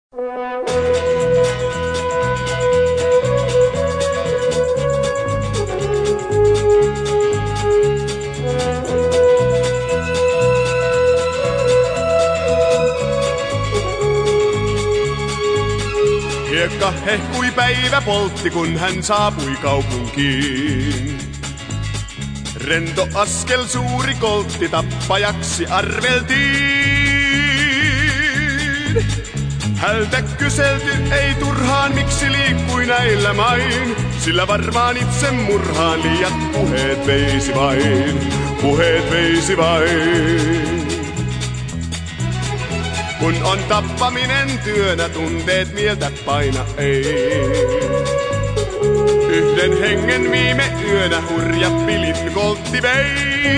Hiekka hehkui päivä poltti, kun hän saapui kaupunkiin. Rento askel suuri koltti, tappajaksi arveltiin. Hältä kyselty ei turhaan, miksi liikkui näillä main. Sillä varmaan itse murhaan liiat puheet veisi vain. Puheet veisi vain. Kun on tappaminen työnä, tunteet mieltä paina ei. Yhden hengen viime yönä hurja pilin koltti vei.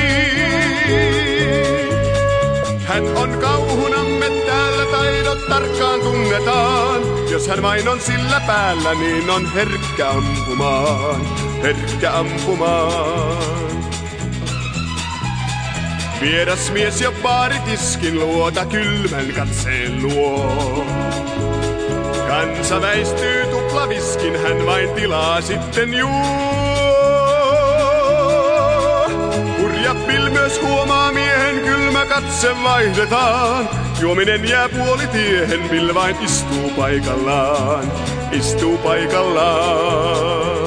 Hän on kauhunamme täällä, taidot tarkkaan tunnetaan. Jos hän vain on sillä päällä, niin on herkkä ampumaan, herkkä ampumaan. Vieras mies jo baaritiskin luota kylmän katseen luo. Kansa väistyy tuplaviskin, hän vain tilaa sitten juo. Hurja Bill myös huomaa miehen, kylmä katse vaihdetaan. Juominen jää puolitiehen, Bill vain istuu paikallaan, istuu paikallaan.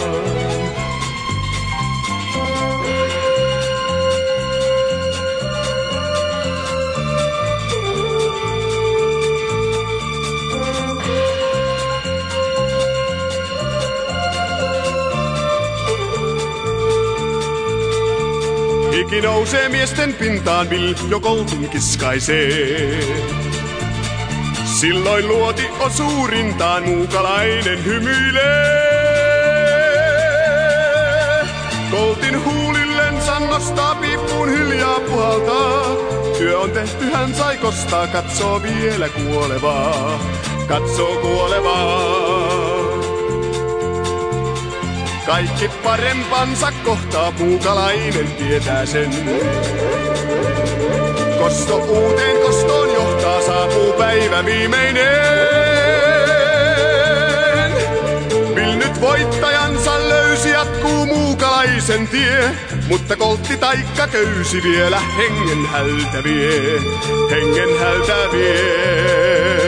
Hiki nousee miesten pintaan, Bill jo koltin kiskaisee. Silloin luoti osuu rintaan, muukalainen hymyilee. Koltin huulillensa nostaa piippuun, hiljaa puhaltaa. Työ on tehty, hän sai kostaa, katsoo vielä kuolevaa, katsoo kuolevaa. Kaikki parempansa kohtaa, muukalainen tietää sen. Kosto uuteen kostoon johtaa, saapuu päivä viimeinen. Bill nyt voittajansa löysi, jatkuu muukalaisen tie. Mutta koltti taikka köysi vielä hengen hältä vie, hengen hältä vie.